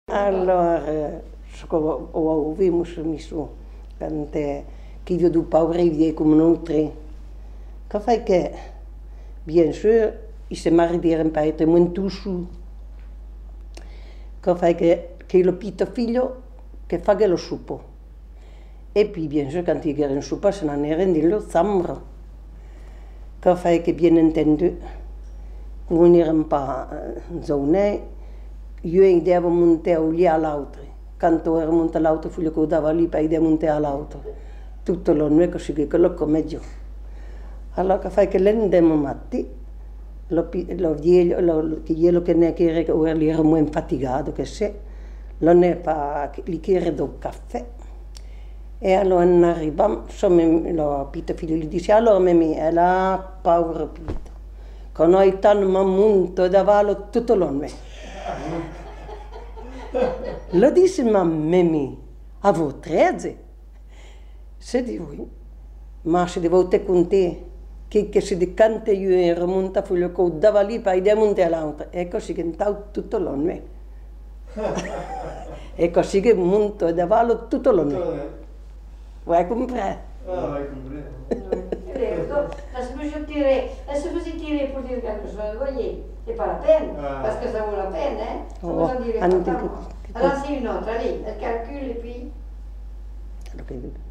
Allora, ouvimos isso, que veio do pau rei como não tem. Que faz que, bien sûr, isso é mais de um pai, tem muito chu. Que faz que lo pita filho, que fa che lo supo. E poi, bien sûr, quand il guerin supa, se n'en era di lo samra. Que faz que bien entendu, non era un pa zone, io ideavo montare lì all'altro. Quando era montato all'altro, figlio che dava lì per idea montare all'altro. Tutto l'anno è così che lo come giù. Allora che fai che l'andiamo matti, che glielo che ne chiede che ora era molto faticato, che se, lo ne fa, gli chiede del caffè. E allora arriviamo, insomma, Pita figlio gli dice, allora Mimì, è la paura Pita, che noi tanto ma monto da vallo tutto l'anno. Lo disse ma Mimì, a voi 13? Se di voi, ma se devo te con te, che si decanta io e remonta figlio che dava lì per idea montare all'altra, e così che intanto tutto l'anno. E così che monto da vallo tutto l'anno. Vai comprare? Ah, vai comprare. Se vous tirez pour dire quelque chose, voyez, c'est pas la peine, parce que ça vaut la peine, hein. Ça vous en direz pas. Alors c'est une autre, allez, elle calcule et puis...